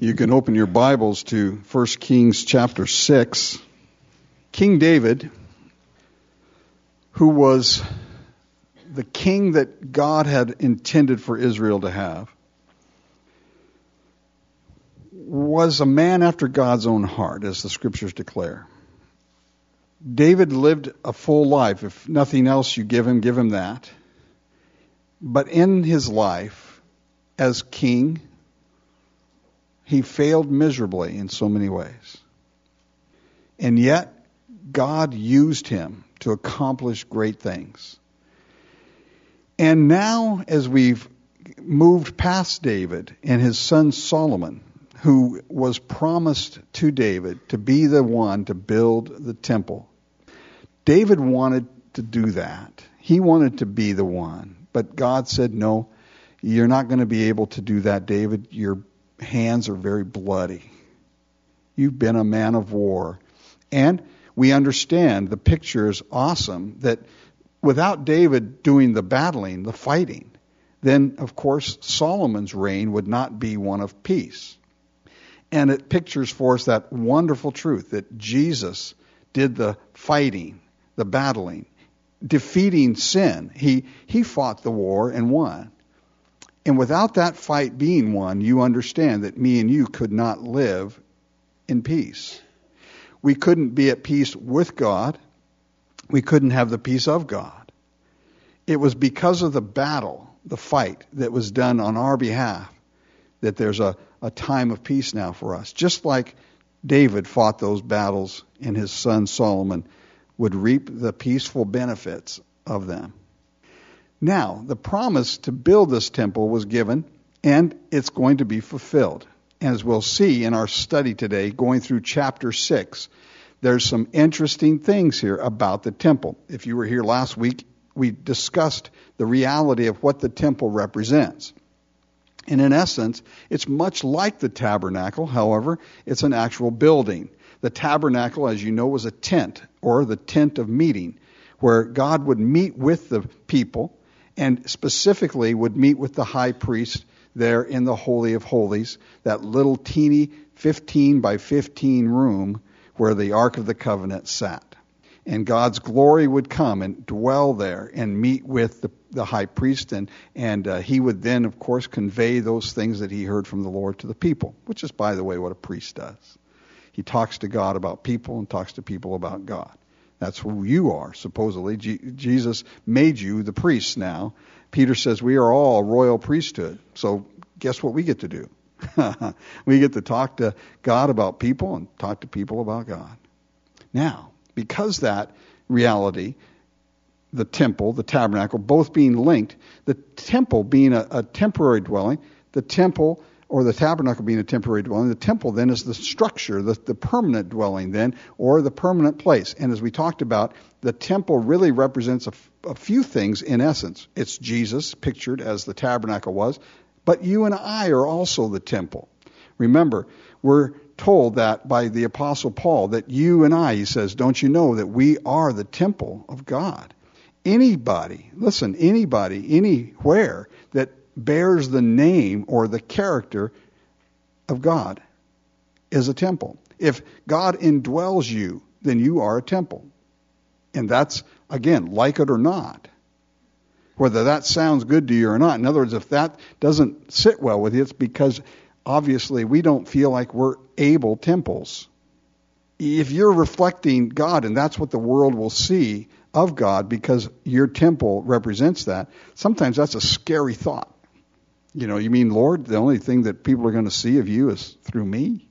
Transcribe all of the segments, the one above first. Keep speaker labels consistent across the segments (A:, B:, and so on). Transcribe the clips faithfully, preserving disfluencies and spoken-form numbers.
A: You can open your Bibles to First Kings chapter six. King David, who was the king that God had intended for Israel to have, was a man after God's own heart, as the scriptures declare. David lived a full life. If nothing else you give him, give him that. But in his life as king, he failed miserably in so many ways. And yet, God used him to accomplish great things. And now, as we've moved past David and his son Solomon, who was promised to David to be the one to build the temple, David wanted to do that. He wanted to be the one. But God said, no, you're not going to be able to do that, David. Your hands are very bloody. You've been a man of war. And we understand the picture is awesome that without David doing the battling, the fighting, then, of course, Solomon's reign would not be one of peace. And it pictures for us that wonderful truth that Jesus did the fighting, the battling, defeating sin. He he fought the war and won. And without that fight being won, you understand that me and you could not live in peace. We couldn't be at peace with God. We couldn't have the peace of God. It was because of the battle, the fight that was done on our behalf, that there's a, a time of peace now for us. Just like David fought those battles and his son Solomon would reap the peaceful benefits of them. Now, the promise to build this temple was given, and it's going to be fulfilled. As we'll see in our study today, going through chapter six, there's some interesting things here about the temple. If you were here last week, we discussed the reality of what the temple represents. And in essence, it's much like the tabernacle. However, it's an actual building. The tabernacle, as you know, was a tent, or the tent of meeting, where God would meet with the people, and specifically would meet with the high priest there in the Holy of Holies, that little teeny fifteen by fifteen room where the Ark of the Covenant sat. And God's glory would come and dwell there and meet with the, the high priest, and, and uh, he would then, of course, convey those things that he heard from the Lord to the people, which is, by the way, what a priest does. He talks to God about people and talks to people about God. That's who you are, supposedly. G- Jesus made you the priests now. Peter says we are all a royal priesthood. So guess what we get to do? We get to talk to God about people and talk to people about God. Now, because that reality, the temple, the tabernacle, both being linked, the temple being a, a temporary dwelling, the temple or the tabernacle being a temporary dwelling, the temple then is the structure, the, the permanent dwelling then, or the permanent place. And as we talked about, the temple really represents a, f- a few things in essence. It's Jesus, pictured as the tabernacle was, but you and I are also the temple. Remember, we're told that by the Apostle Paul, that you and I, he says, don't you know that we are the temple of God? Anybody, listen, anybody, anywhere that bears the name or the character of God is a temple. If God indwells you, then you are a temple. And that's, again, like it or not. Whether that sounds good to you or not. In other words, if that doesn't sit well with you, it's because obviously we don't feel like we're able temples. If you're reflecting God, and that's what the world will see of God because your temple represents that, sometimes that's a scary thought. You know, you mean, Lord, the only thing that people are going to see of you is through me?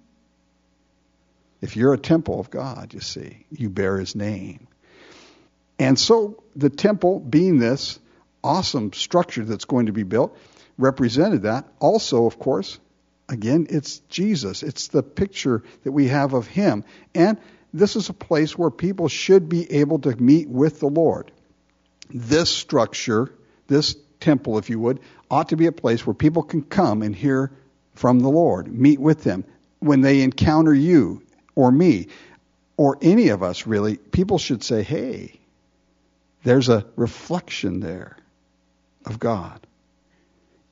A: If you're a temple of God, you see, you bear his name. And so the temple, being this awesome structure that's going to be built, represented that. Also, of course, again, it's Jesus. It's the picture that we have of him. And this is a place where people should be able to meet with the Lord. This structure, this temple, if you would, ought to be a place where people can come and hear from the Lord, meet with him. When they encounter you or me or any of us, really, people should say, hey, there's a reflection there of God.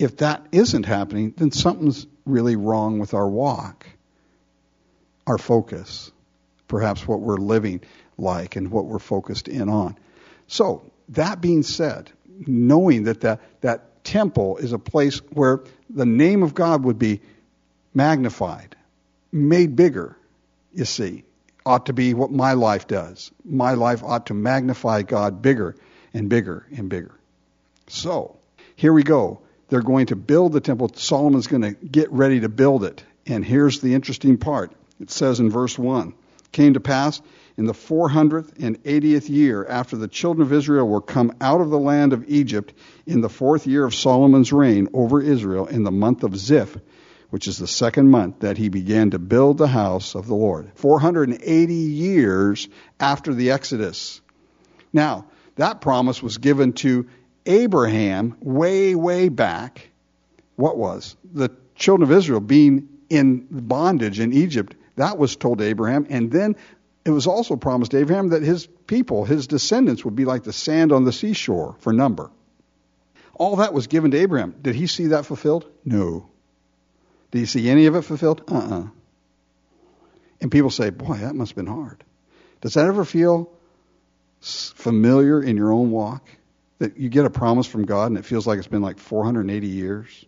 A: if that isn't happening, then something's really wrong with our walk, our focus, perhaps what we're living like and what we're focused in on. So, that being said, knowing that that, that temple is a place where the name of God would be magnified, made bigger, you see, ought to be what my life does. My life ought to magnify God bigger and bigger and bigger. So, here we go. They're going to build the temple. Solomon's going to get ready to build it. And here's the interesting part. It says in verse one, came to pass in the four hundred eightieth year after the children of Israel were come out of the land of Egypt, in the fourth year of Solomon's reign over Israel, in the month of Ziph, which is the second month, that he began to build the house of the Lord. four hundred eighty years after the Exodus. Now, that promise was given to Abraham way, way back. What was? The children of Israel being in bondage in Egypt. That was told to Abraham. And then it was also promised to Abraham that his people, his descendants, would be like the sand on the seashore for number. All that was given to Abraham. Did he see that fulfilled? No. Did you see any of it fulfilled? Uh-uh. And people say, boy, that must have been hard. Does that ever feel familiar in your own walk? That you get a promise from God and it feels like it's been like four hundred eighty years?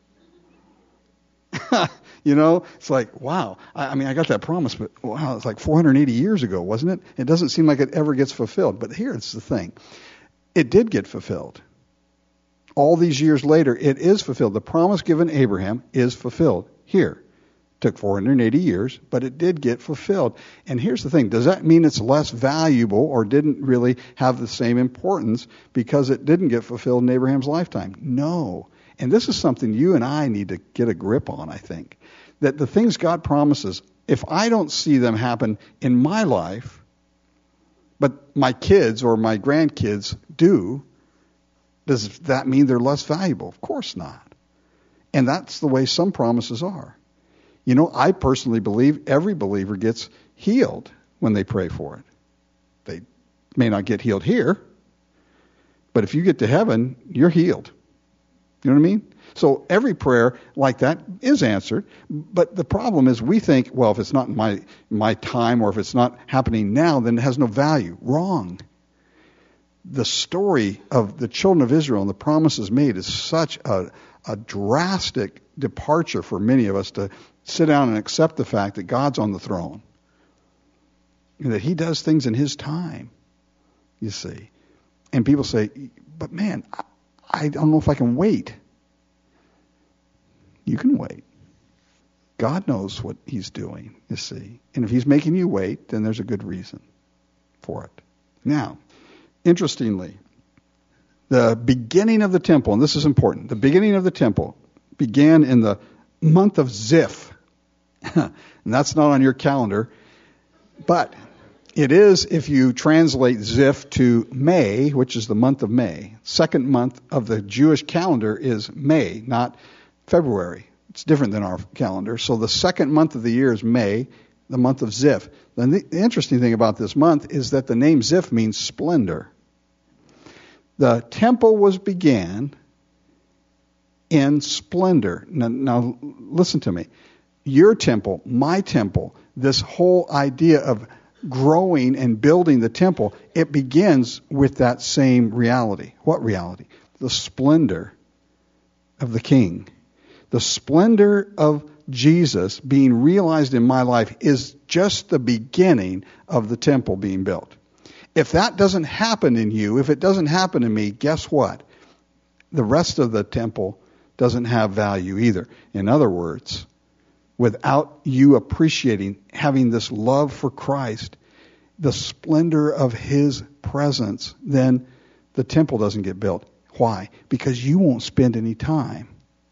A: You know, it's like, wow. I, I mean, I got that promise, but wow, it's like four hundred eighty years ago, wasn't it? It doesn't seem like it ever gets fulfilled. But here's the thing. It did get fulfilled. All these years later, it is fulfilled. The promise given Abraham is fulfilled. Here. Took four hundred eighty years, but it did get fulfilled. And here's the thing. Does that mean it's less valuable or didn't really have the same importance because it didn't get fulfilled in Abraham's lifetime? No. And this is something you and I need to get a grip on, I think. That the things God promises, if I don't see them happen in my life, but my kids or my grandkids do, does that mean they're less valuable? Of course not. And that's the way some promises are. You know, I personally believe every believer gets healed when they pray for it. They may not get healed here, but if you get to heaven, you're healed. You know what I mean? So every prayer like that is answered, but the problem is we think, well, if it's not in my, my time or if it's not happening now, then it has no value. Wrong. The story of the children of Israel and the promises made is such a, a drastic departure for many of us to sit down and accept the fact that God's on the throne. And that he does things in his time, you see. And people say, but man, I, I don't know if I can wait. You can wait. God knows what he's doing, you see. And if he's making you wait, then there's a good reason for it. Now, interestingly, the beginning of the temple, and this is important, the beginning of the temple began in the month of Ziph. And that's not on your calendar, but it is if you translate Ziph to May, which is the month of May. Second month of the Jewish calendar is May, not February. It's different than our calendar. So the second month of the year is May, the month of Ziph. Then the interesting thing about this month is that the name Ziph means splendor. The temple was began in splendor. Now, now listen to me. Your temple, my temple, this whole idea of growing and building the temple, it begins with that same reality. What reality? The splendor of the King. The splendor of Jesus being realized in my life is just the beginning of the temple being built. If that doesn't happen in you, if it doesn't happen in me, guess what? The rest of the temple doesn't have value either. In other words, without you appreciating, having this love for Christ, the splendor of his presence, then the temple doesn't get built. Why? Because you won't spend any time.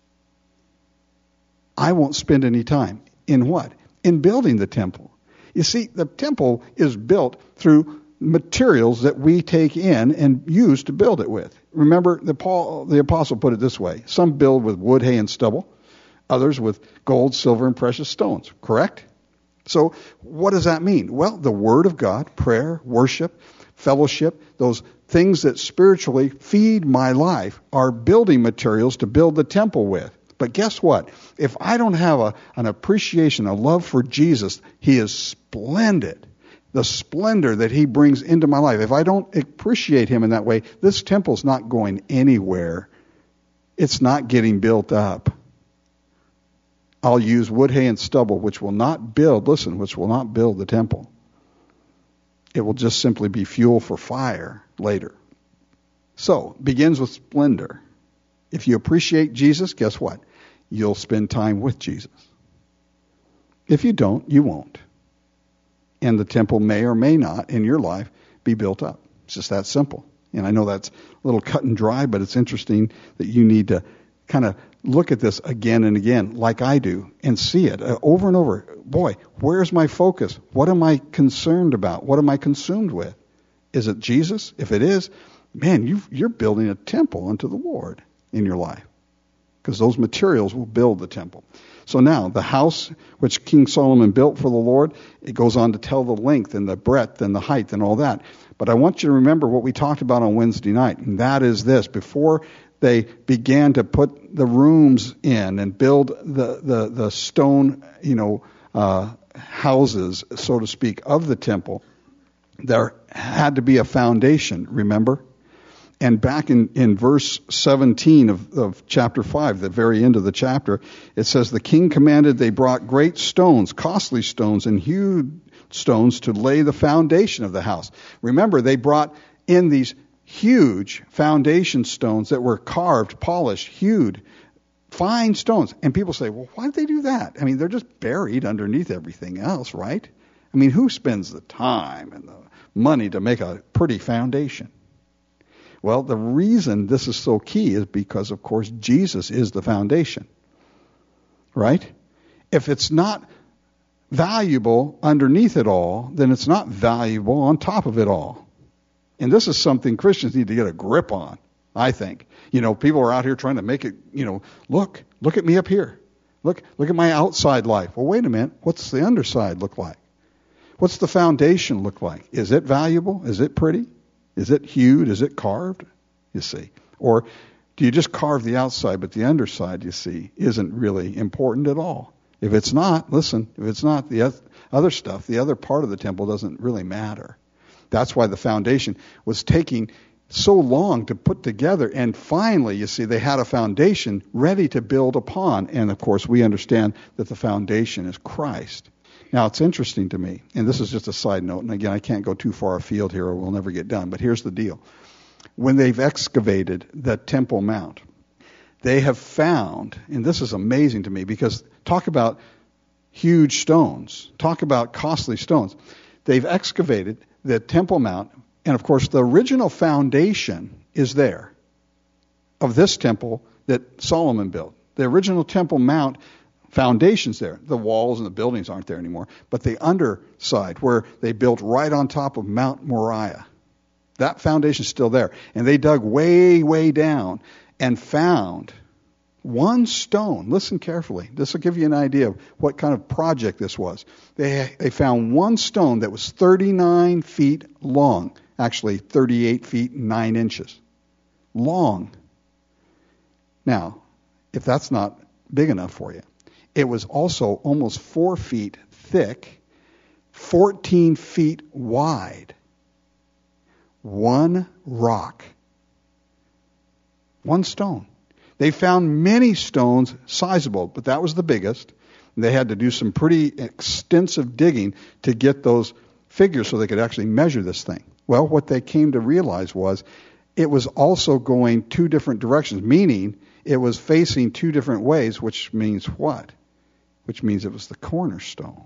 A: I won't spend any time. In what? In building the temple. You see, the temple is built through materials that we take in and use to build it with. Remember, the Paul, the apostle put it this way. Some build with wood, hay, and stubble. Others with gold, silver, and precious stones. Correct? So what does that mean? Well, the Word of God, prayer, worship, fellowship, those things that spiritually feed my life are building materials to build the temple with. But guess what? If I don't have a, an appreciation, a love for Jesus, he is splendid. The splendor that he brings into my life. If I don't appreciate him in that way, this temple's not going anywhere. It's not getting built up. I'll use wood, hay, and stubble, which will not build, listen, which will not build the temple. It will just simply be fuel for fire later. So, begins with splendor. If you appreciate Jesus, guess what? You'll spend time with Jesus. If you don't, you won't. And the temple may or may not, in your life, be built up. It's just that simple. And I know that's a little cut and dry, but it's interesting that you need to kind of look at this again and again, like I do, and see it uh, over and over. Boy, where's my focus? What am I concerned about? What am I consumed with? Is it Jesus? If it is, man, you you're building a temple unto the Lord in your life, because those materials will build the temple. So now, the house which King Solomon built for the Lord, it goes on to tell the length and the breadth and the height and all that. But I want you to remember what we talked about on Wednesday night, and that is this. Before they began to put the rooms in and build the, the, the stone, you know, uh, houses, so to speak, of the temple, there had to be a foundation, remember? And back in, in verse seventeen of, of chapter five, the very end of the chapter, it says, the king commanded they brought great stones, costly stones, and huge stones to lay the foundation of the house. Remember, they brought in these huge foundation stones that were carved, polished, hewed, fine stones. And people say, well, why did they do that? I mean, they're just buried underneath everything else, right? I mean, who spends the time and the money to make a pretty foundation? Well, the reason this is so key is because, of course, Jesus is the foundation, right? If it's not valuable underneath it all, then it's not valuable on top of it all. And this is something Christians need to get a grip on, I think. You know, people are out here trying to make it, you know, look, look at me up here. Look, look at my outside life. Well, wait a minute. What's the underside look like? What's the foundation look like? Is it valuable? Is it pretty? Is it hewed? Is it carved? You see. Or do you just carve the outside, but the underside, you see, isn't really important at all? If it's not, listen, if it's not, the other stuff, the other part of the temple doesn't really matter. That's why the foundation was taking so long to put together. And finally, you see, they had a foundation ready to build upon. And, of course, we understand that the foundation is Christ. Now, it's interesting to me, and this is just a side note, and again, I can't go too far afield here or we'll never get done, but here's the deal. When they've excavated the Temple Mount, they have found, and this is amazing to me, because talk about huge stones, talk about costly stones. They've excavated the Temple Mount, and of course, the original foundation is there of this temple that Solomon built. The original Temple Mount foundation's there. The walls and the buildings aren't there anymore. But the underside, where they built right on top of Mount Moriah, that foundation's still there. And they dug way, way down and found one stone. Listen carefully. This will give you an idea of what kind of project this was. They, they found one stone that was thirty-nine feet long. Actually, thirty-eight feet and nine inches long. Now, if that's not big enough for you, it was also almost four feet thick, fourteen feet wide. One rock. One stone. They found many stones sizable, but that was the biggest. They had to do some pretty extensive digging to get those figures so they could actually measure this thing. Well, what they came to realize was it was also going two different directions, meaning it was facing two different ways, which means what? Which means it was the cornerstone.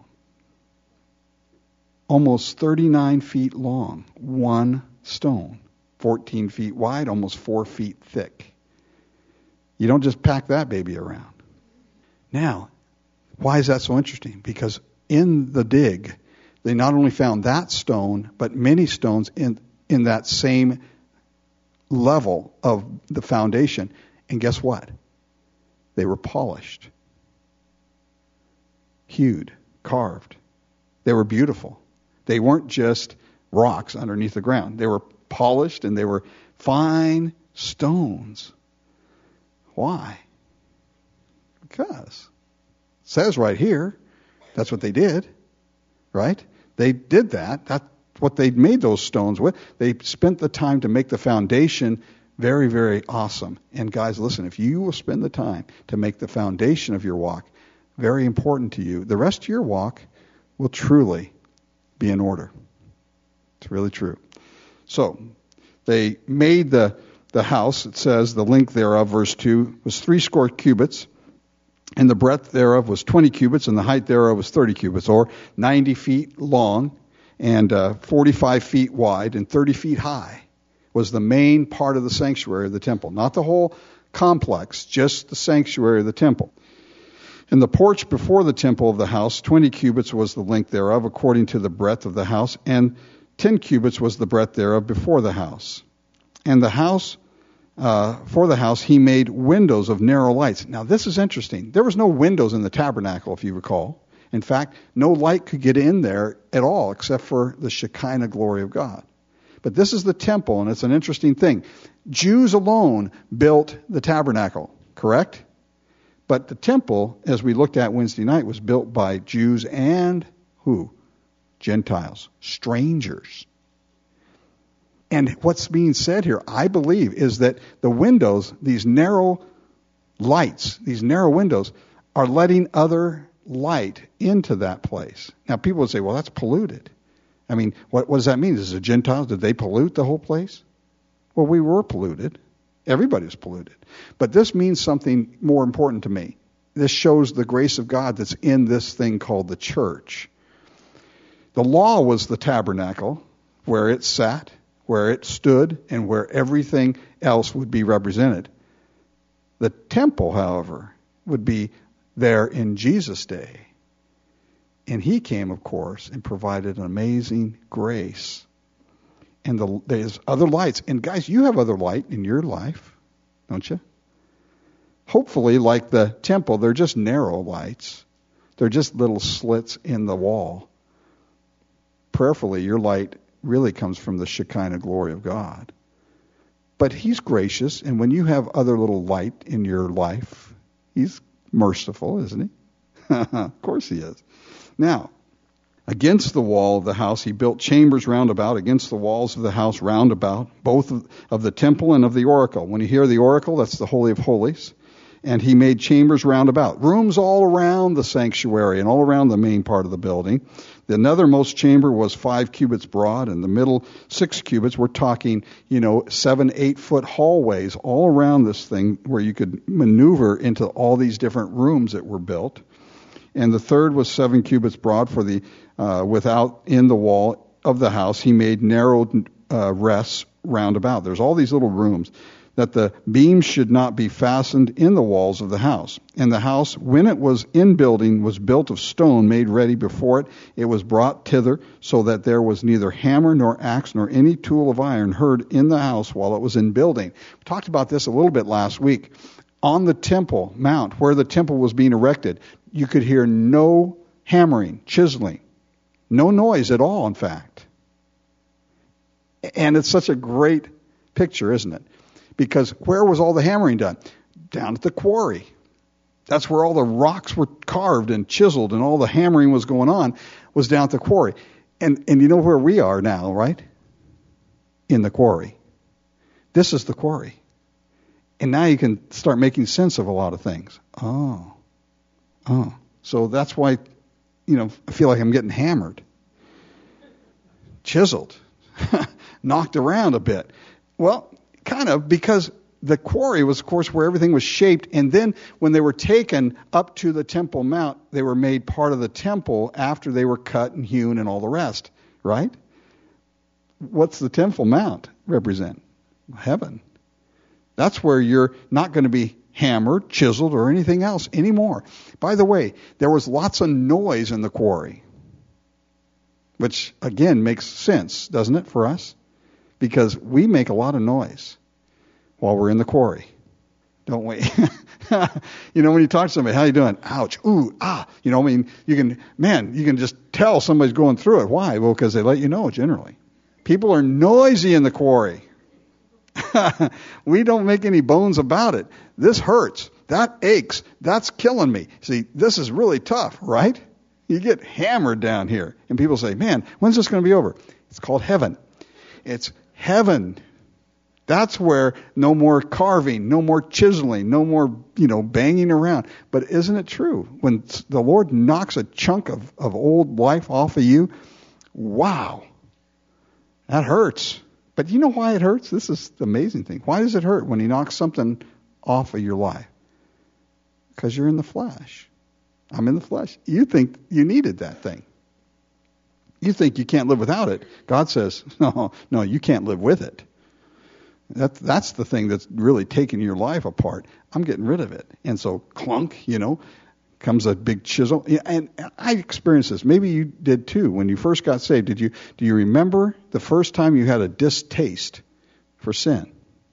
A: Almost thirty-nine feet long, one stone. fourteen feet wide, almost four feet thick. You don't just pack that baby around. Now, why is that so interesting? Because in the dig, they not only found that stone, but many stones in, in that same level of the foundation. And guess what? They were polished, hewed, carved. They were beautiful. They weren't just rocks underneath the ground. They were polished and they were fine stones. Why? Because it says right here, that's what they did, right? They did that. That's what they made those stones with. They spent the time to make the foundation very, very awesome. And guys, listen, if you will spend the time to make the foundation of your walk very important to you, the rest of your walk will truly be in order. It's really true. So they made the the house, it says, the length thereof, verse two, was three score cubits, and the breadth thereof was twenty cubits, and the height thereof was thirty cubits, or ninety feet long, and uh, forty-five feet wide, and thirty feet high, was the main part of the sanctuary of the temple. Not the whole complex, just the sanctuary of the temple. And the porch before the temple of the house, twenty cubits was the length thereof, according to the breadth of the house, and ten cubits was the breadth thereof before the house. And the house, uh, for the house, he made windows of narrow lights. Now, this is interesting. There was no windows in the tabernacle, if you recall. In fact, no light could get in there at all, except for the Shekinah glory of God. But this is the temple, and it's an interesting thing. Jews alone built the tabernacle, correct? But the temple, as we looked at Wednesday night, was built by Jews and who? Gentiles, strangers. And what's being said here, I believe, is that the windows, these narrow lights, these narrow windows, are letting other light into that place. Now, people would say, well, that's polluted. I mean, what, what does that mean? Is the Gentiles, did they pollute the whole place? Well, we were polluted. Everybody was polluted. But this means something more important to me. This shows the grace of God that's in this thing called the church. The law was the tabernacle, where it sat, where it stood, and where everything else would be represented. The temple, however, would be there in Jesus' day. And he came, of course, and provided an amazing grace. And the, there's other lights. And guys, you have other light in your life, don't you? Hopefully, like the temple, they're just narrow lights. They're just little slits in the wall. Prayerfully, your light really comes from the Shekinah glory of God. But he's gracious, and when you have other little light in your life, he's merciful, isn't he? Of course he is. Now, against the wall of the house, he built chambers round about, against the walls of the house round about, both of, of the temple and of the oracle. When you hear the oracle, that's the Holy of Holies. And he made chambers round about, rooms all around the sanctuary and all around the main part of the building. The nethermost chamber was five cubits broad, and the middle six cubits. We're talking, you know, seven, eight foot hallways all around this thing where you could maneuver into all these different rooms that were built. And the third was seven cubits broad for the uh, without in the wall of the house. He made narrow uh, rests round about. There's all these little rooms, that the beams should not be fastened in the walls of the house. And the house, when it was in building, was built of stone made ready before it. It was brought thither, so that there was neither hammer nor axe nor any tool of iron heard in the house while it was in building. We talked about this a little bit last week. On the Temple Mount, where the temple was being erected, you could hear no hammering, chiseling, no noise at all, in fact. And it's such a great picture, isn't it? Because where was all the hammering done? Down at the quarry. That's where all the rocks were carved and chiseled and all the hammering was going on, was down at the quarry. And and you know where we are now, right? In the quarry. This is the quarry. And now you can start making sense of a lot of things. Oh. Oh. So that's why, you know, I feel like I'm getting hammered. Chiseled. Knocked around a bit. Well, kind of, because the quarry was, of course, where everything was shaped. And then when they were taken up to the Temple Mount, they were made part of the temple after they were cut and hewn and all the rest, right? What's the Temple Mount represent? Heaven. That's where you're not going to be hammered, chiseled, or anything else anymore. By the way, there was lots of noise in the quarry, which, again, makes sense, doesn't it, for us? Because we make a lot of noise while we're in the quarry, don't we? You know, when you talk to somebody, how you doing? Ouch, ooh, ah. You know, I mean, you can, man, you can just tell somebody's going through it. Why? Well, because they let you know generally. People are noisy in the quarry. We don't make any bones about it. This hurts. That aches. That's killing me. See, this is really tough, right? You get hammered down here. And people say, man, when's this going to be over? It's called heaven. It's heaven. That's where no more carving, no more chiseling, no more, you know, banging around. But isn't it true? When the Lord knocks a chunk of, of old life off of you, wow, that hurts. But you know why it hurts? This is the amazing thing. Why does it hurt when he knocks something off of your life? Because you're in the flesh. I'm in the flesh. You think you needed that thing. You think you can't live without it. God says, no, no, you can't live with it. That, that's the thing that's really taking your life apart. I'm getting rid of it. And so clunk, you know, comes a big chisel. And I experienced this. Maybe you did too. When you first got saved, did you, do you remember the first time you had a distaste for sin?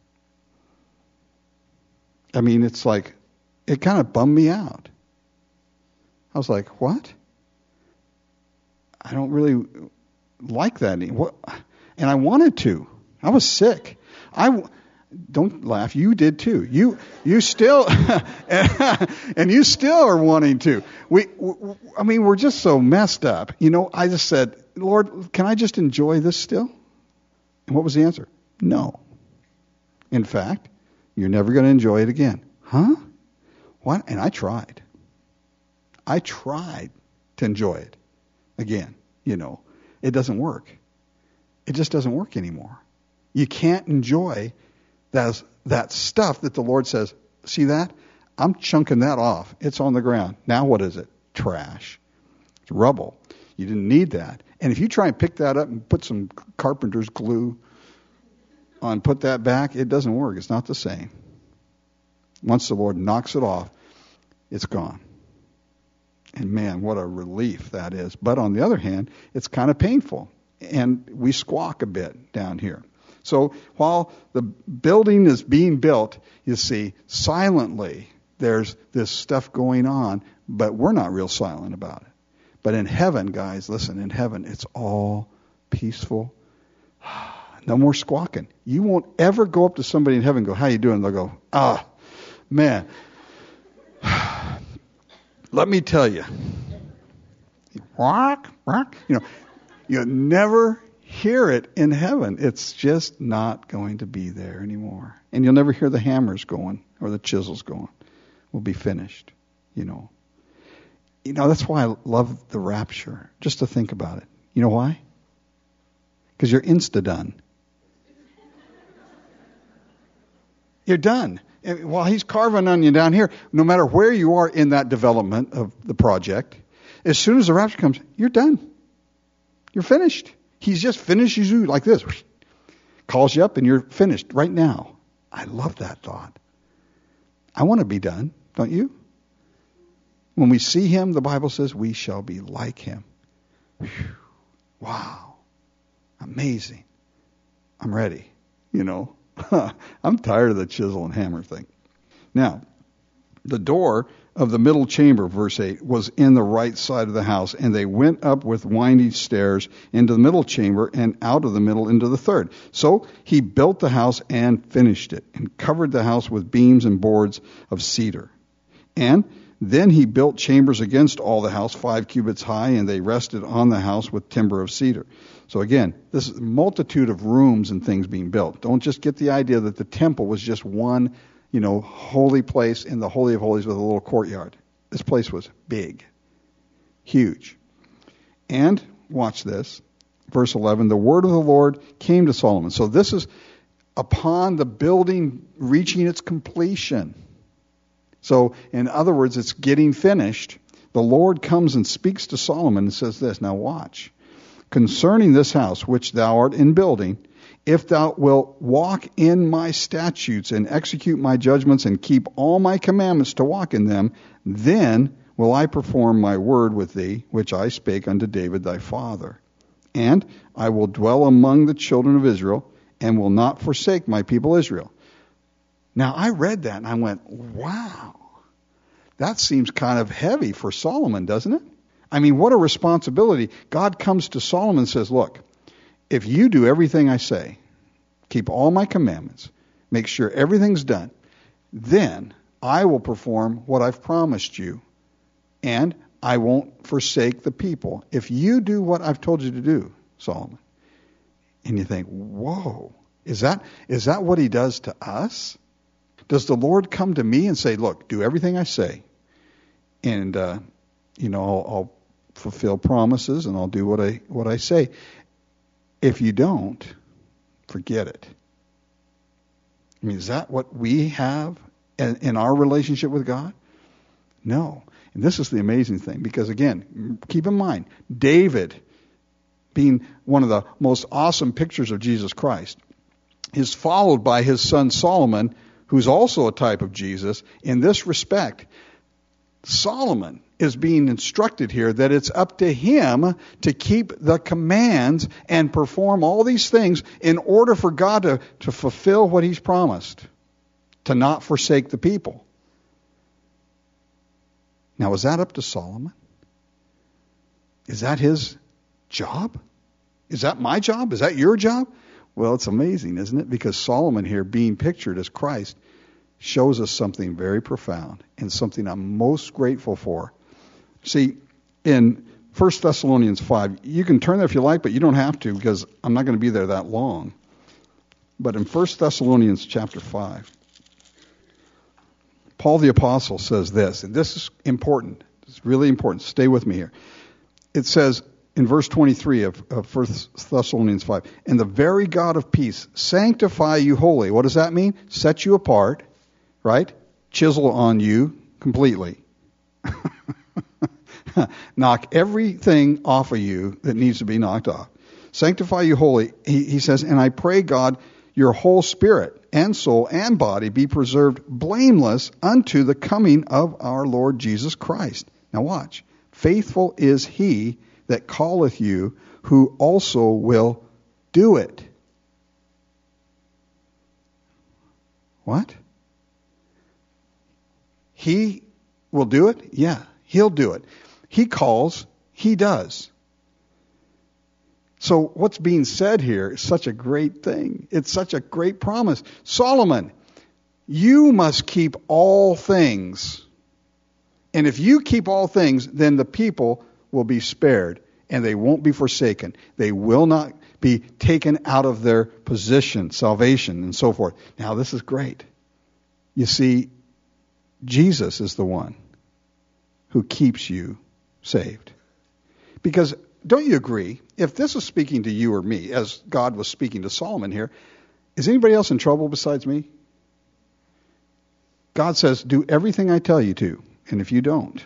A: I mean, it's like, it kind of bummed me out. I was like, what? I don't really like that anymore. And I wanted to. I was sick. I don't laugh. You did too. You you still and you still are wanting to. We, I mean, we're just so messed up. You know, I just said, Lord, can I just enjoy this still? And what was the answer? No. In fact, you're never going to enjoy it again. Huh? What? And I tried. I tried to enjoy it again. You know, it doesn't work. It just doesn't work anymore. You can't enjoy that, that stuff that the Lord says, see that? I'm chunking that off. It's on the ground. Now what is it? Trash. It's rubble. You didn't need that. And if you try and pick that up and put some carpenter's glue on, put that back, it doesn't work. It's not the same. Once the Lord knocks it off, it's gone. And man, what a relief that is. But on the other hand, it's kind of painful. And we squawk a bit down here. So while the building is being built, you see, silently, there's this stuff going on, but we're not real silent about it. But in heaven, guys, listen, in heaven, it's all peaceful. No more squawking. You won't ever go up to somebody in heaven and go, how you doing? They'll go, ah, man, let me tell you. Rock, rock. You know, you'll never hear it in heaven. It's just not going to be there anymore. And you'll never hear the hammers going or the chisels going. We'll be finished, you know. You know, that's why I love the rapture, just to think about it. You know why? Because you're insta-done. You're done. And while he's carving on you down here, no matter where you are in that development of the project, as soon as the rapture comes, you're done. You're finished. He just finishes you like this. Calls you up and you're finished right now. I love that thought. I want to be done, don't you? When we see him, the Bible says we shall be like him. Whew. Wow. Amazing. I'm ready. You know, I'm tired of the chisel and hammer thing. Now, the door of the middle chamber, verse eight, was in the right side of the house, and they went up with winding stairs into the middle chamber and out of the middle into the third. So he built the house and finished it, and covered the house with beams and boards of cedar. And then he built chambers against all the house, five cubits high, and they rested on the house with timber of cedar. So again, this is a multitude of rooms and things being built. Don't just get the idea that the temple was just one, you know, holy place in the Holy of Holies with a little courtyard. This place was big, huge. And, watch this, verse eleven, the word of the Lord came to Solomon. So this is upon the building reaching its completion. So, in other words, it's getting finished. The Lord comes and speaks to Solomon and says this, now watch. Concerning this house which thou art in building, if thou wilt walk in my statutes and execute my judgments and keep all my commandments to walk in them, then will I perform my word with thee, which I spake unto David thy father. And I will dwell among the children of Israel, and will not forsake my people Israel. Now, I read that, and I went, wow, that seems kind of heavy for Solomon, doesn't it? I mean, what a responsibility. God comes to Solomon and says, look, if you do everything I say, keep all my commandments, make sure everything's done, then I will perform what I've promised you, and I won't forsake the people. If you do what I've told you to do, Solomon. And you think, whoa, is that is that what he does to us? Does the Lord come to me and say, look, do everything I say, and uh, you know, I'll, I'll fulfill promises and I'll do what I what I say. If you don't, forget it. I mean, is that what we have in, in our relationship with God? No. And this is the amazing thing, because again, keep in mind, David, being one of the most awesome pictures of Jesus Christ, is followed by his son Solomon, who's also a type of Jesus. In this respect, Solomon is being instructed here that it's up to him to keep the commands and perform all these things in order for God to, to fulfill what he's promised, to not forsake the people. Now, is that up to Solomon? Is that his job? Is that my job? Is that your job? Well, it's amazing, isn't it? Because Solomon here, being pictured as Christ, shows us something very profound and something I'm most grateful for. See, in First Thessalonians five, you can turn there if you like, but you don't have to, because I'm not going to be there that long. But in First Thessalonians chapter five, Paul the Apostle says this, and this is important. It's really important. Stay with me here. It says in verse twenty-three of, of First Thessalonians five, and the very God of peace sanctify you wholly. What does that mean? Set you apart, right? Chisel on you completely. Knock everything off of you that needs to be knocked off. Sanctify you wholly. He, he says, and I pray, God, your whole spirit and soul and body be preserved blameless unto the coming of our Lord Jesus Christ. Now watch. Faithful is he that calleth you, who also will do it. What? He will do it? Yeah, he'll do it. He calls, he does. So what's being said here is such a great thing. It's such a great promise. Solomon, you must keep all things. And if you keep all things, then the people will be spared and they won't be forsaken. They will not be taken out of their position, salvation, and so forth. Now, this is great. You see, Jesus is the one who keeps you saved. Because don't you agree, if this is speaking to you or me, as God was speaking to Solomon here, is anybody else in trouble besides me? God says, do everything I tell you to. And if you don't,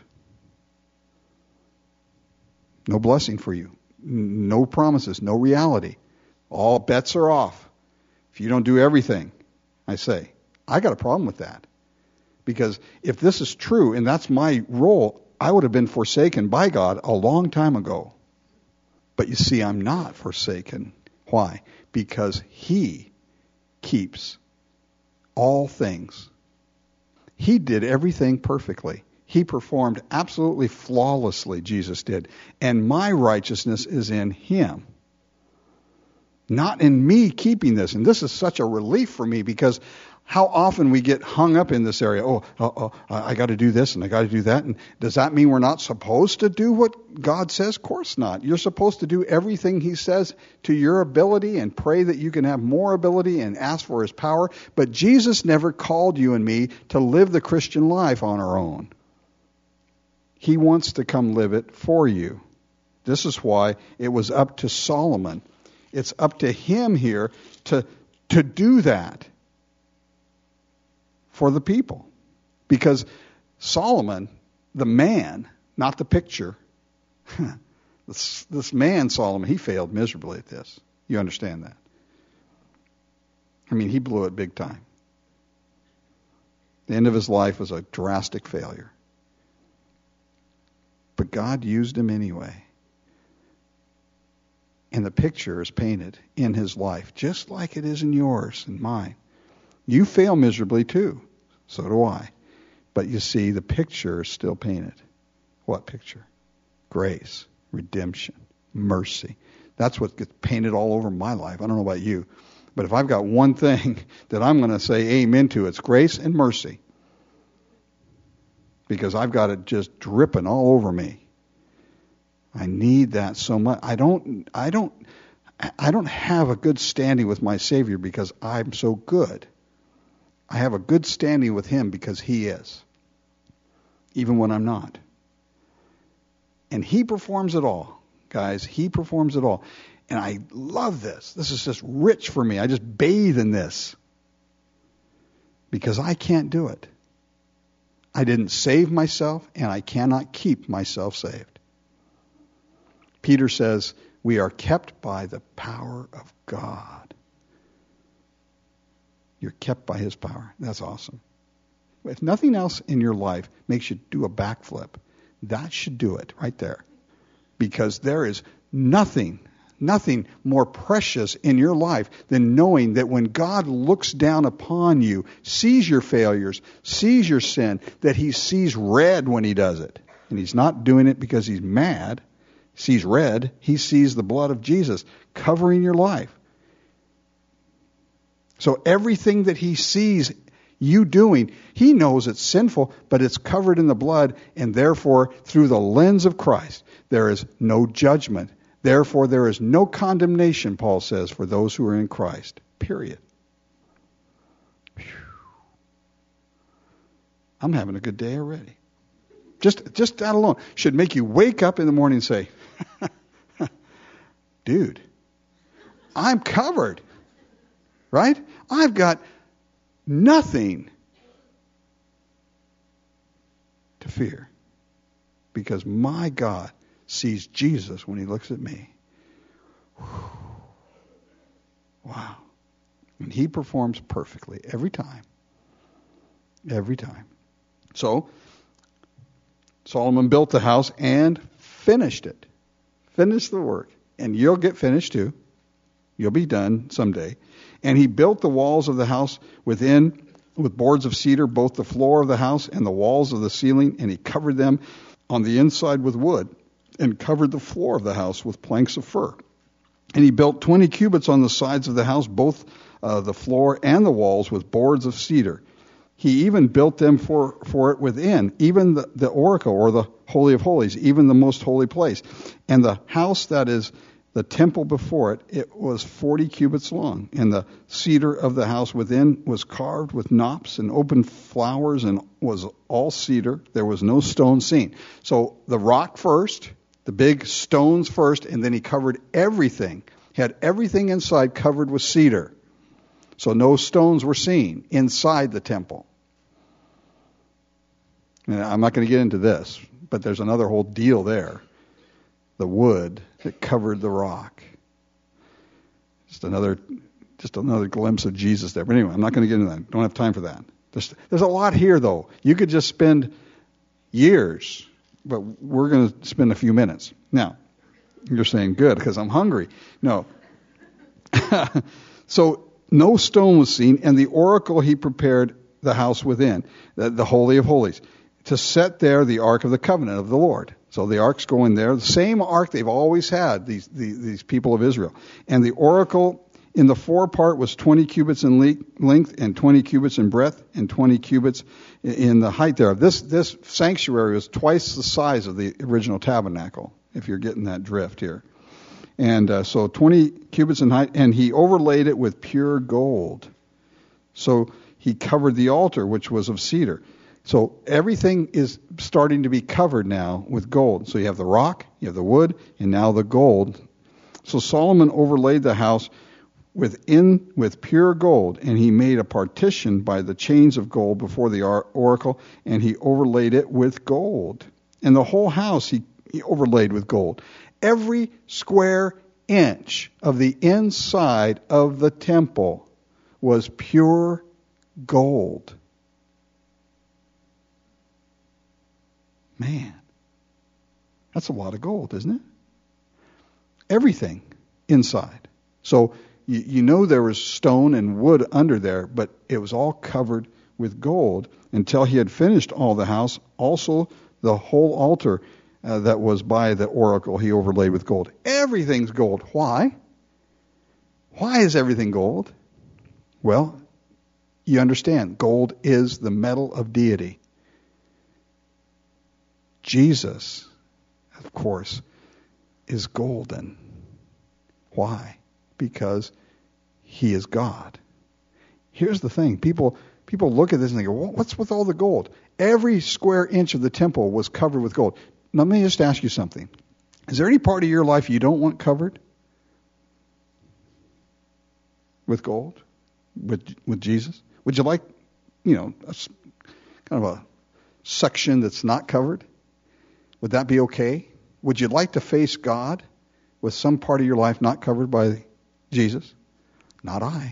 A: no blessing for you. No promises, no reality. All bets are off. If you don't do everything, I say, I got a problem with that. Because if this is true, and that's my role, I would have been forsaken by God a long time ago. But you see, I'm not forsaken. Why? Because he keeps all things. He did everything perfectly. He performed absolutely flawlessly, Jesus did. And my righteousness is in him. Not in me keeping this. And this is such a relief for me, because how often we get hung up in this area. Oh, oh, oh I got to do this and I got to do that. And does that mean we're not supposed to do what God says? Of course not. You're supposed to do everything he says to your ability and pray that you can have more ability and ask for his power. But Jesus never called you and me to live the Christian life on our own. He wants to come live it for you. This is why it was up to Solomon. It's up to him here to, to do that for the people. Because Solomon, the man, not the picture, this, this man, Solomon, he failed miserably at this. You understand that? I mean, he blew it big time. The end of his life was a drastic failure. But God used him anyway. And the picture is painted in his life, just like it is in yours and mine. You fail miserably too. So do I. But you see, the picture is still painted. What picture? Grace, redemption, mercy. That's what gets painted all over my life. I don't know about you. But if I've got one thing that I'm going to say amen to, it's grace and mercy. Because I've got it just dripping all over me. I need that so much. I don't, I don't, I don't have a good standing with my Savior because I'm so good. I have a good standing with Him because He is. Even when I'm not. And He performs it all, guys. He performs it all. And I love this. This is just rich for me. I just bathe in this. Because I can't do it. I didn't save myself, and I cannot keep myself saved. Peter says, we are kept by the power of God. You're kept by His power. That's awesome. If nothing else in your life makes you do a backflip, that should do it right there. Because there is nothing, nothing more precious in your life than knowing that when God looks down upon you, sees your failures, sees your sin, that He sees red when He does it. And He's not doing it because He's mad. He sees red. He sees the blood of Jesus covering your life. So everything that He sees you doing, He knows it's sinful, but it's covered in the blood, and therefore, through the lens of Christ, there is no judgment. Therefore, there is no condemnation, Paul says, for those who are in Christ. Period. Whew. I'm having a good day already. Just, just that alone should make you wake up in the morning and say, dude, I'm covered. Right? I've got nothing to fear because my God sees Jesus when He looks at me. Whew. Wow. And He performs perfectly every time. Every time. So, Solomon built the house and finished it. Finished the work. And you'll get finished too. You'll be done someday. And he built the walls of the house within with boards of cedar, both the floor of the house and the walls of the ceiling, and he covered them on the inside with wood, and covered the floor of the house with planks of fir. And he built twenty cubits on the sides of the house, both uh, the floor and the walls with boards of cedar. He even built them for, for it within, even the, the oracle, or the Holy of Holies, even the most holy place. And the house that is the temple before it, it was forty cubits long, and the cedar of the house within was carved with knops and open flowers and was all cedar. There was no stone seen. So the rock first, the big stones first, and then he covered everything. He had everything inside covered with cedar. So no stones were seen inside the temple. And I'm not going to get into this, but there's another whole deal there. The wood that covered the rock. Just another, just another glimpse of Jesus there. But anyway, I'm not going to get into that. Don't have time for that. There's, there's a lot here, though. You could just spend years, but we're going to spend a few minutes. Now, you're saying, good, because I'm hungry. No. So, no stone was seen, and the oracle he prepared the house within, the, the Holy of Holies, to set there the Ark of the Covenant of the Lord. So the ark's going there, the same ark they've always had, these, these these people of Israel. And the oracle in the forepart was twenty cubits in length and twenty cubits in breadth and twenty cubits in the height thereof. This this sanctuary was twice the size of the original tabernacle, if you're getting that drift here. And uh, so twenty cubits in height, and he overlaid it with pure gold. So he covered the altar, which was of cedar. So everything is starting to be covered now with gold. So you have the rock, you have the wood, and now the gold. So Solomon overlaid the house within with pure gold, and he made a partition by the chains of gold before the oracle, and he overlaid it with gold. And the whole house he, he overlaid with gold. Every square inch of the inside of the temple was pure gold. Man, that's a lot of gold, isn't it? Everything inside. So you, you know there was stone and wood under there, but it was all covered with gold until he had finished all the house. Also, the whole altar uh, that was by the oracle he overlaid with gold. Everything's gold. Why? Why is everything gold? Well, you understand, gold is the metal of deity. Jesus, of course, is golden. Why? Because he is God. Here's the thing. People people look at this and they go, well, what's with all the gold? Every square inch of the temple was covered with gold. Let me just ask you something. Is there any part of your life you don't want covered with gold? With with Jesus? Would you like, you know, a, kind of a section that's not covered? Would that be okay? Would you like to face God with some part of your life not covered by Jesus? Not I.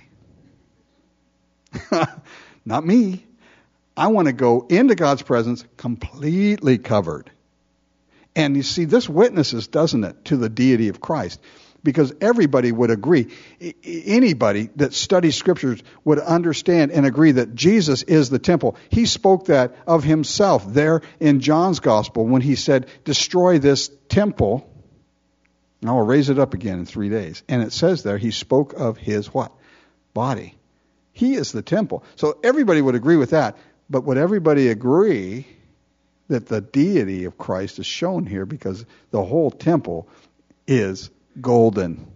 A: Not me. I want to go into God's presence completely covered. And you see, this witnesses, doesn't it, to the deity of Christ? Because everybody would agree. Anybody that studies scriptures would understand and agree that Jesus is the temple. He spoke that of himself there in John's gospel when he said, destroy this temple, and I will raise it up again in three days. And it says there, he spoke of his what? Body. He is the temple. So everybody would agree with that. But would everybody agree that the deity of Christ is shown here because the whole temple is golden,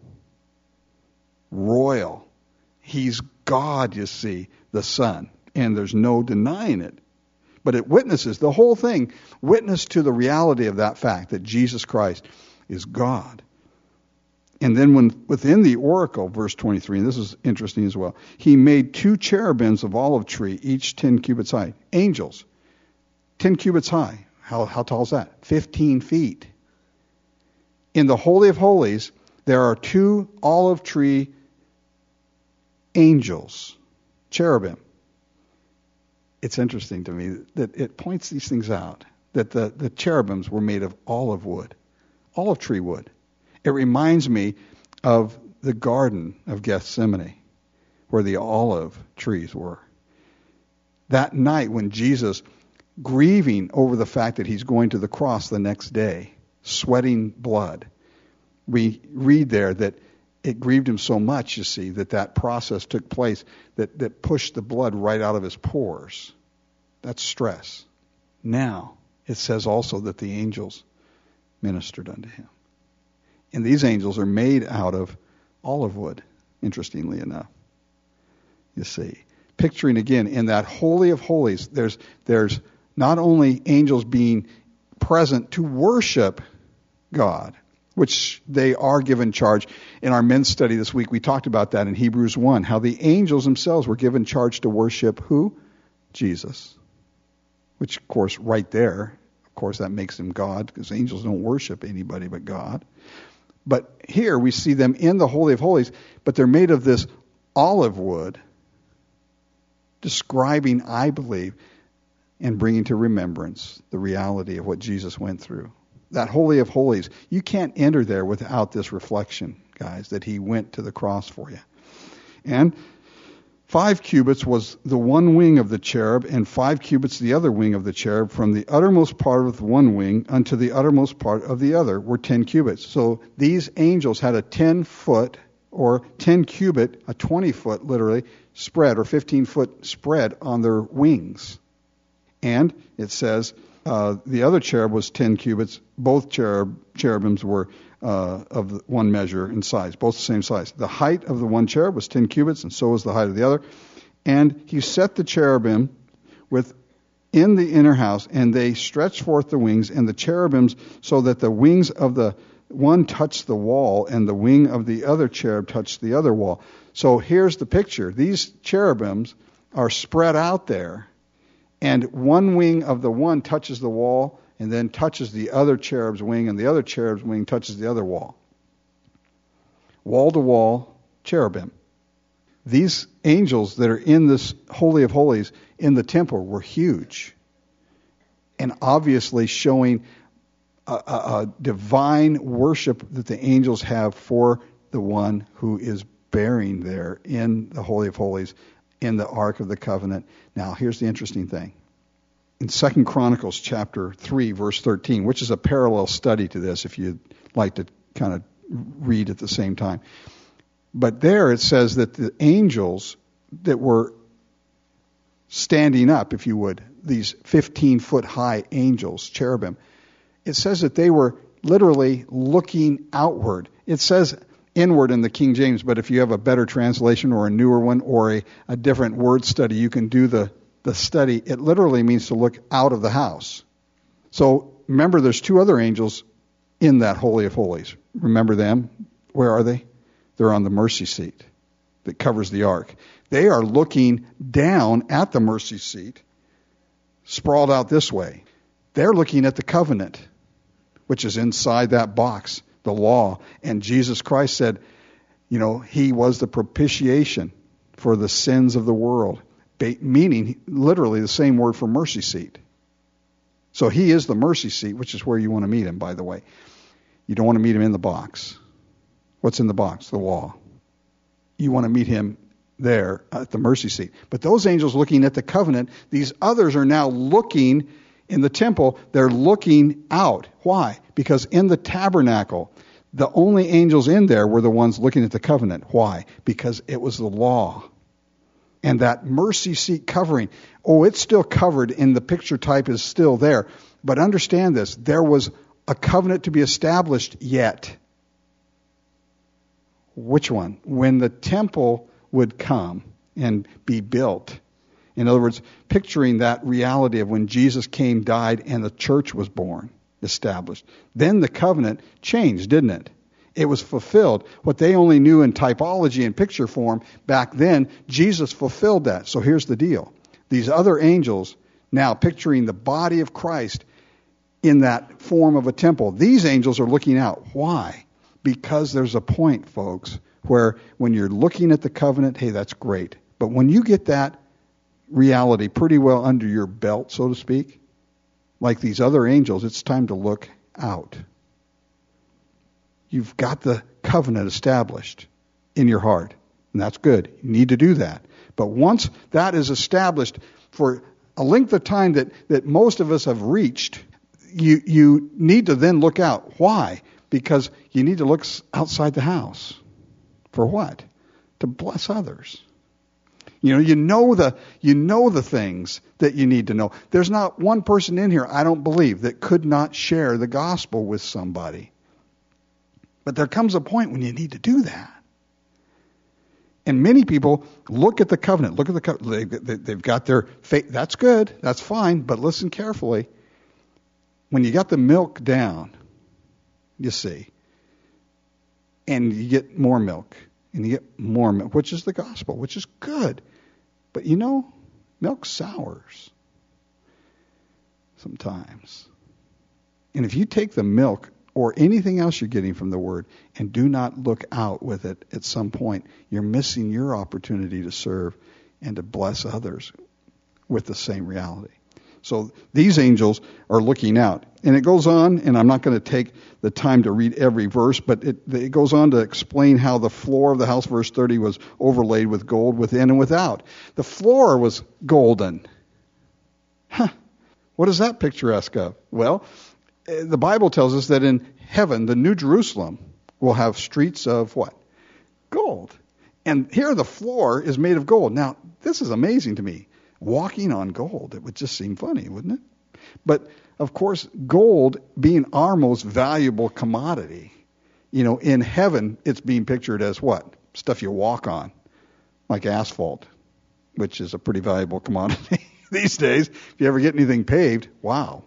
A: royal. He's God, you see, the Son. And there's no denying it. But it witnesses, the whole thing witnessed to the reality of that fact that Jesus Christ is God. And then when within the oracle, verse twenty-three, and this is interesting as well, he made two cherubims of olive tree, each ten cubits high. Angels, ten cubits high. How, how tall is that? fifteen feet. In the Holy of Holies, there are two olive tree angels, cherubim. It's interesting to me that it points these things out, that the, the cherubims were made of olive wood, olive tree wood. It reminds me of the Garden of Gethsemane, where the olive trees were. That night when Jesus, grieving over the fact that he's going to the cross the next day, sweating blood, we read there that it grieved him so much, you see, that that process took place that, that pushed the blood right out of his pores. That's stress. Now, it says also that the angels ministered unto him. And these angels are made out of olive wood, interestingly enough. You see. Picturing again, in that Holy of Holies, there's there's not only angels being present to worship God, which they are given charge. In our men's study this week, we talked about that in Hebrews one, how the angels themselves were given charge to worship who? Jesus. Which, of course, right there, of course, that makes him God, because angels don't worship anybody but God. But here we see them in the Holy of Holies, but they're made of this olive wood, describing, I believe, and bringing to remembrance the reality of what Jesus went through. That Holy of Holies, you can't enter there without this reflection, guys, that he went to the cross for you. And five cubits was the one wing of the cherub, and five cubits the other wing of the cherub. From the uttermost part of the one wing unto the uttermost part of the other were ten cubits. So these angels had a ten foot or ten cubit, a twenty foot literally, spread or fifteen foot spread on their wings. And it says uh, the other cherub was ten cubits. Both cherub cherubims were uh, of one measure in size, both the same size. The height of the one cherub was ten cubits, and so was the height of the other. And he set the cherubim within the inner house, and they stretched forth the wings, and the cherubims, so that the wings of the one touched the wall, and the wing of the other cherub touched the other wall. So here's the picture. These cherubims are spread out there, and one wing of the one touches the wall, and then touches the other cherub's wing, and the other cherub's wing touches the other wall. Wall-to-wall cherubim. These angels that are in this Holy of Holies in the temple were huge, and obviously showing a, a, a divine worship that the angels have for the one who is bearing there in the Holy of Holies, in the Ark of the Covenant. Now, here's the interesting thing. in Second Chronicles chapter three, verse thirteen, which is a parallel study to this if you'd like to kind of read at the same time. But there it says that the angels that were standing up, if you would, these fifteen-foot high angels, cherubim, it says that they were literally looking outward. It says inward in the King James, but if you have a better translation or a newer one or a, a different word study, you can do the, the study. It literally means to look out of the house. So remember, there's two other angels in that Holy of Holies. Remember them? Where are they? They're on the mercy seat that covers the ark. They are looking down at the mercy seat, sprawled out this way. They're looking at the covenant, which is inside that box, the law. And Jesus Christ said, you know, he was the propitiation for the sins of the world, meaning literally the same word for mercy seat. So he is the mercy seat, which is where you want to meet him, by the way. You don't want to meet him in the box. What's in the box? The law. You want to meet him there at the mercy seat. But those angels looking at the covenant, these others are now looking in the temple. They're looking out. Why? Because in the tabernacle, the only angels in there were the ones looking at the covenant. Why? Because it was the law. And that mercy seat covering, oh, it's still covered, and the picture type is still there. But understand this, there was a covenant to be established yet. Which one? When the temple would come and be built. In other words, picturing that reality of when Jesus came, died, and the church was born, established. Then the covenant changed, didn't it? It was fulfilled. What they only knew in typology and picture form back then, Jesus fulfilled that. So here's the deal. These other angels, now picturing the body of Christ in that form of a temple, these angels are looking out. Why? Because there's a point, folks, where when you're looking at the covenant, hey, that's great. But when you get that reality pretty well under your belt, so to speak, like these other angels, it's time to look out. You've got the covenant established in your heart, and that's good. You need to do that. But once that is established for a length of time that, that most of us have reached, you, you need to then look out. Why? Because you need to look outside the house. For what? To bless others. You know, you know the you know the things that you need to know. There's not one person in here, I don't believe, that could not share the gospel with somebody. But there comes a point when you need to do that. And many people look at the covenant. Look at the covenant. They, they've got their faith. That's good. That's fine. But listen carefully. When you got the milk down, you see, and you get more milk, and you get more milk, which is the gospel, which is good. But you know, milk sours sometimes. And if you take the milk or anything else you're getting from the Word and do not look out with it at some point, you're missing your opportunity to serve and to bless others with the same reality. So these angels are looking out. And it goes on, and I'm not going to take the time to read every verse, but it, it goes on to explain how the floor of the house, verse thirty, was overlaid with gold within and without. The floor was golden. Huh. What is that picturesque of? Well, the Bible tells us that in heaven, the New Jerusalem will have streets of what? Gold. And here the floor is made of gold. Now, this is amazing to me. Walking on gold, it would just seem funny, wouldn't it? But, of course, gold being our most valuable commodity, you know, in heaven, it's being pictured as what? Stuff you walk on, like asphalt, which is a pretty valuable commodity these days. If you ever get anything paved, wow.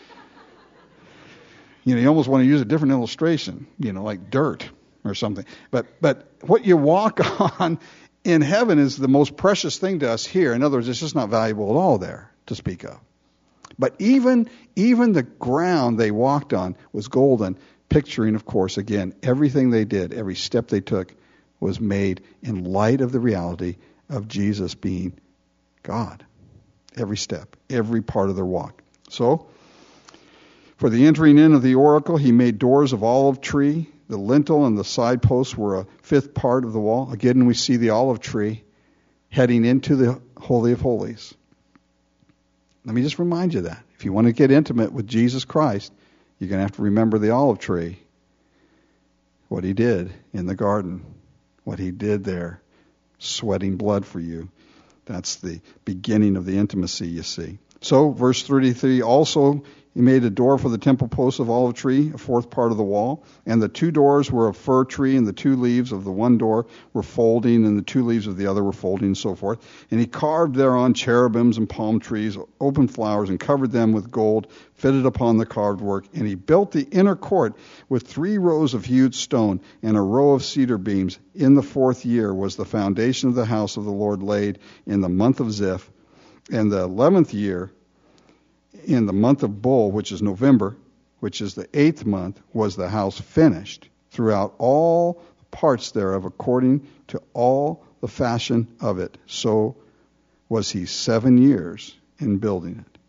A: You know, you almost want to use a different illustration, you know, like dirt or something. But but what you walk on in heaven is the most precious thing to us here. In other words, it's just not valuable at all there to speak of. But even even the ground they walked on was golden, picturing, of course, again, everything they did, every step they took was made in light of the reality of Jesus being God. Every step, every part of their walk. So, for the entering in of the oracle, he made doors of olive tree. The lintel and the side posts were a fifth part of the wall. Again, we see the olive tree heading into the Holy of Holies. Let me just remind you that. If you want to get intimate with Jesus Christ, you're going to have to remember the olive tree, what he did in the garden, what he did there, sweating blood for you. That's the beginning of the intimacy, you see. So, verse thirty-three, also he made a door for the temple post of olive tree, a fourth part of the wall. And the two doors were of fir tree, and the two leaves of the one door were folding, and the two leaves of the other were folding, and so forth. And he carved thereon cherubims and palm trees, open flowers, and covered them with gold, fitted upon the carved work. And he built the inner court with three rows of hewed stone, and a row of cedar beams. In the fourth year was the foundation of the house of the Lord laid in the month of Ziph. And the eleventh year, in the month of Bul, which is November, which is the eighth month, was the house finished throughout all parts thereof, according to all the fashion of it. So was he seven years in building it.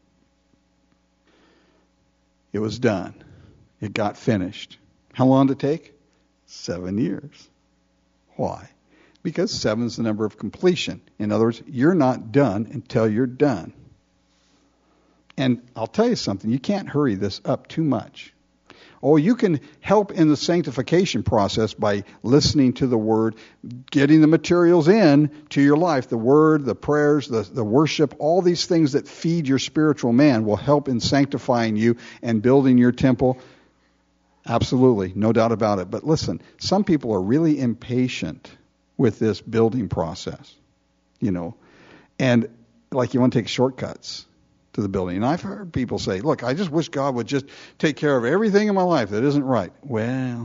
A: It was done. It got finished. How long did it take? Seven years. Why? Because seven is the number of completion. In other words, you're not done until you're done. And I'll tell you something, you can't hurry this up too much. Oh, you can help in the sanctification process by listening to the Word, getting the materials in to your life. The Word, the prayers, the, the worship, all these things that feed your spiritual man will help in sanctifying you and building your temple. Absolutely, no doubt about it. But listen, some people are really impatient with this building process, you know, and like you want to take shortcuts to the building. And I've heard people say, look, I just wish God would just take care of everything in my life that isn't right. Well,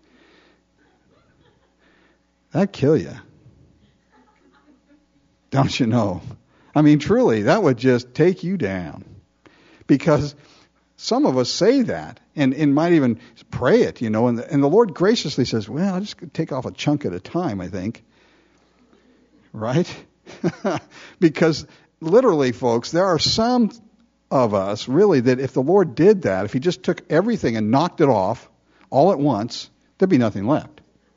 A: that'd kill you. Don't you know? I mean, truly, that would just take you down. Because some of us say that and, and might even pray it, you know, and the, and the Lord graciously says, well, I'll just take off a chunk at a time, I think. Right? Because literally, folks, there are some of us, really, that if the Lord did that, if he just took everything and knocked it off all at once, there'd be nothing left.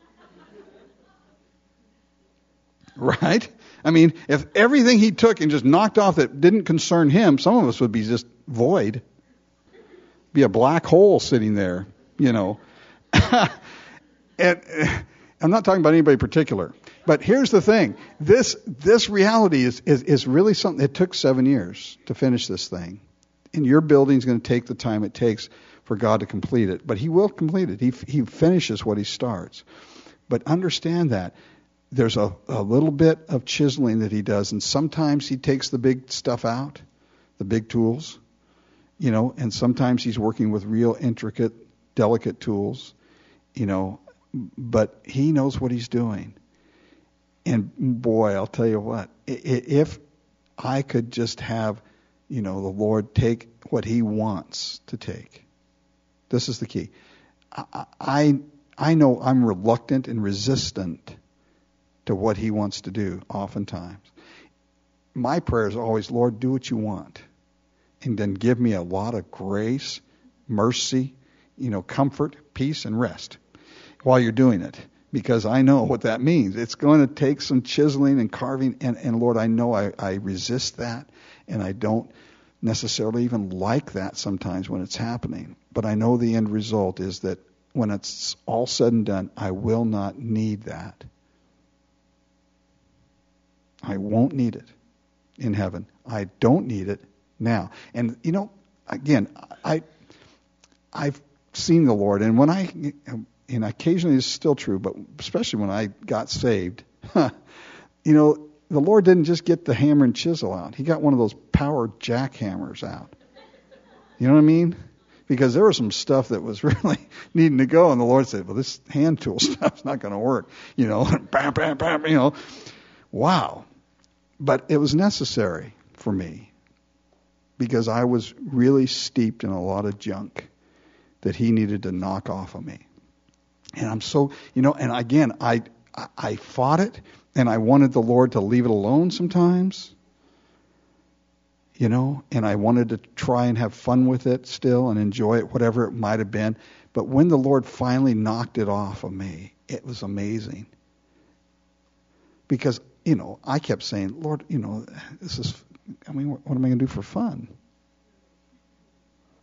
A: Right? I mean, if everything he took and just knocked off that didn't concern him, some of us would be just void. Be a black hole sitting there, you know. And I'm not talking about anybody particular. But here's the thing. This this reality is, is, is really something. It took seven years to finish this thing. And your building's going to take the time it takes for God to complete it. But he will complete it. He he finishes what he starts. But understand that there's a, a little bit of chiseling that he does. And sometimes he takes the big stuff out, the big tools, you know, and sometimes he's working with real intricate, delicate tools, you know. But he knows what he's doing. And boy, I'll tell you what, if I could just have, you know, the Lord take what he wants to take. This is the key. I, I, I know I'm reluctant and resistant to what he wants to do oftentimes. My prayer is always, Lord, do what you want. And then give me a lot of grace, mercy, you know, comfort, peace, and rest while you're doing it. Because I know what that means. It's going to take some chiseling and carving. And, and Lord, I know I, I resist that. And I don't necessarily even like that sometimes when it's happening. But I know the end result is that when it's all said and done, I will not need that. I won't need it in heaven. I don't need it now. And, you know, again, I, I've seen the Lord. And when I... And occasionally it's still true, but especially when I got saved, huh, you know, the Lord didn't just get the hammer and chisel out. He got one of those power jackhammers out. You know what I mean? Because there was some stuff that was really needing to go, and the Lord said, well, this hand tool stuff's not going to work. You know, bam, bam, bam, you know. Wow. But it was necessary for me because I was really steeped in a lot of junk that he needed to knock off of me. And I'm so, you know, and again, I, I I fought it, and I wanted the Lord to leave it alone sometimes, you know, and I wanted to try and have fun with it still and enjoy it, whatever it might have been. But when the Lord finally knocked it off of me, it was amazing. Because, you know, I kept saying, Lord, you know, this is, I mean, what am I going to do for fun?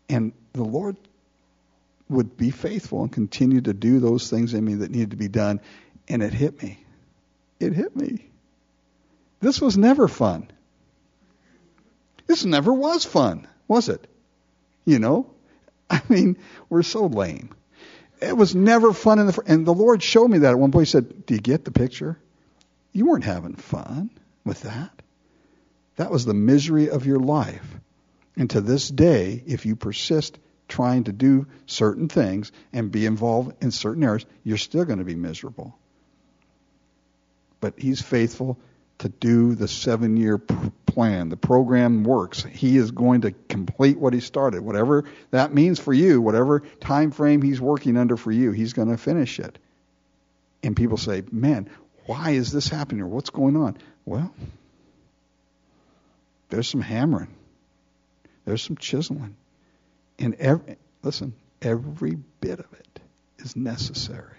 A: And the Lord would be faithful and continue to do those things in me that needed to be done. And it hit me. It hit me. This was never fun. This never was fun, was it? You know? I mean, we're so lame. It was never fun in the, and the Lord showed me that at one point. He said, do you get the picture? You weren't having fun with that. That was the misery of your life. And to this day, if you persist trying to do certain things and be involved in certain areas, you're still going to be miserable. But He's faithful to do the seven-year p- plan. The program works. He is going to complete what He started. Whatever that means for you, whatever time frame He's working under for you, He's going to finish it. And people say, man, why is this happening? Or what's going on? Well, there's some hammering. There's some chiseling. And every, listen, every bit of it is necessary.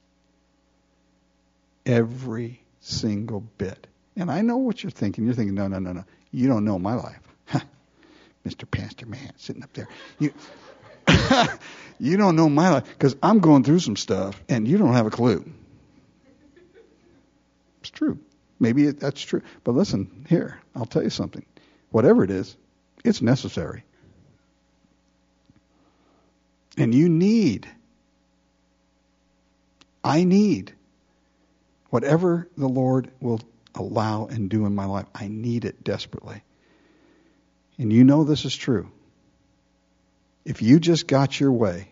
A: Every single bit. And I know what you're thinking. You're thinking, no, no, no, no. You don't know my life. Mister Pastor Man sitting up there. You, you don't know my life because I'm going through some stuff and you don't have a clue. It's true. Maybe it, that's true. But listen, here, I'll tell you something. Whatever it is, it's necessary. And you need, I need, whatever the Lord will allow and do in my life, I need it desperately. And you know this is true. If you just got your way,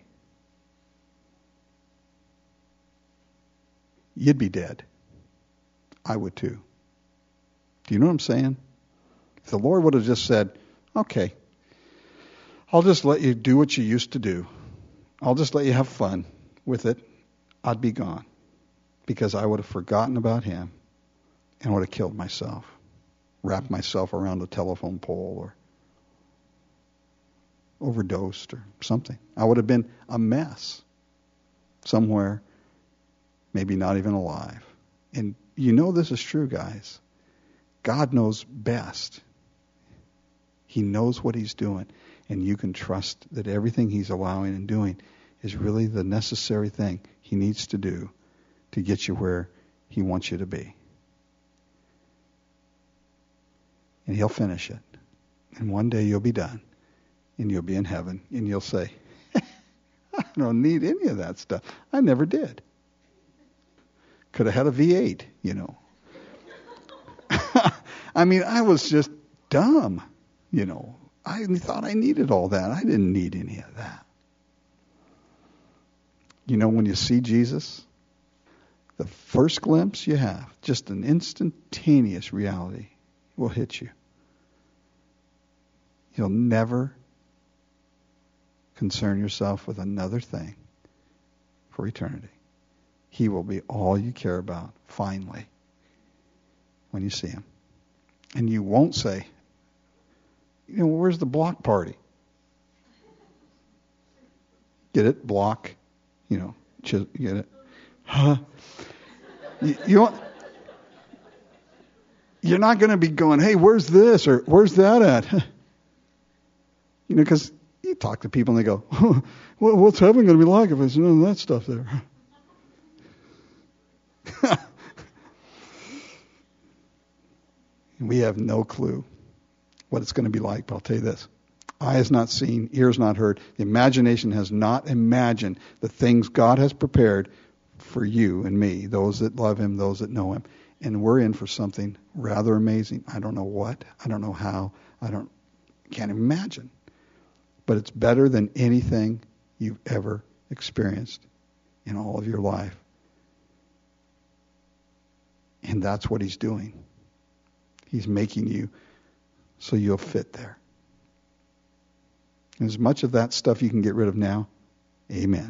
A: you'd be dead. I would too. Do you know what I'm saying? If the Lord would have just said, okay, I'll just let you do what you used to do. I'll just let you have fun with it. I'd be gone. Because I would have forgotten about Him and would have killed myself. Wrapped myself around a telephone pole or overdosed or something. I would have been a mess. Somewhere, maybe not even alive. And you know this is true, guys. God knows best. He knows what He's doing. And you can trust that everything He's allowing and doing is really the necessary thing He needs to do to get you where He wants you to be. And He'll finish it. And one day you'll be done. And you'll be in heaven. And you'll say, I don't need any of that stuff. I never did. Could have had a V eight, you know. I mean, I was just dumb, you know. I thought I needed all that. I didn't need any of that. You know, when you see Jesus, the first glimpse you have, just an instantaneous reality, will hit you. You'll never concern yourself with another thing for eternity. He will be all you care about, finally, when you see Him. And you won't say, you know, where's the block party? Get it? Block. You know, ch- get it? Huh? You, you want, you're not going to be going, hey, where's this or where's that at? You know, because you talk to people and they go, oh, well, what's heaven going to be like if there's none of that stuff there? We have no clue what it's going to be like, but I'll tell you this. Eye has not seen, ears not heard, the imagination has not imagined the things God has prepared for you and me, those that love Him, those that know Him. And we're in for something rather amazing. I don't know what, I don't know how, I don't, can't imagine. But it's better than anything you've ever experienced in all of your life. And that's what He's doing. He's making you so you'll fit there. As much of that stuff you can get rid of now, amen.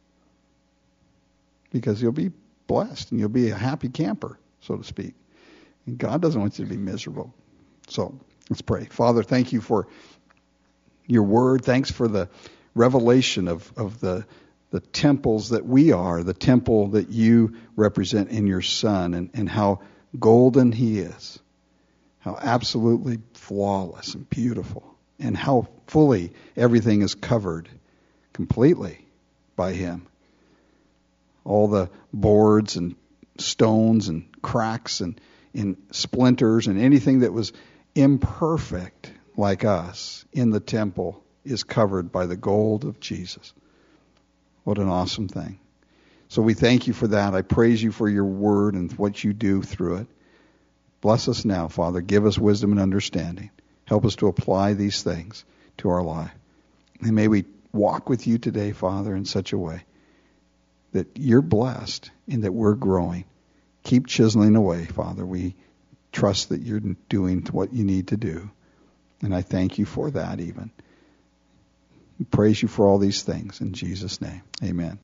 A: Because you'll be blessed and you'll be a happy camper, so to speak. And God doesn't want you to be miserable. So let's pray. Father, thank you for your word. Thanks for the revelation of, of the, the temples that we are, the temple that you represent in your Son, and, and how golden He is. How absolutely flawless and beautiful. and how fully everything is covered completely by him. All the boards and stones and cracks and, and splinters and anything that was imperfect like us in the temple is covered by the gold of Jesus. What an awesome thing. So we thank you for that. I praise you for your word and what you do through it. Bless us now, Father. Give us wisdom and understanding. Help us to apply these things to our life. And may we walk with you today, Father, in such a way that you're blessed and that we're growing. Keep chiseling away, Father. We trust that you're doing what you need to do. And I thank you for that even. We praise you for all these things in Jesus' name. Amen.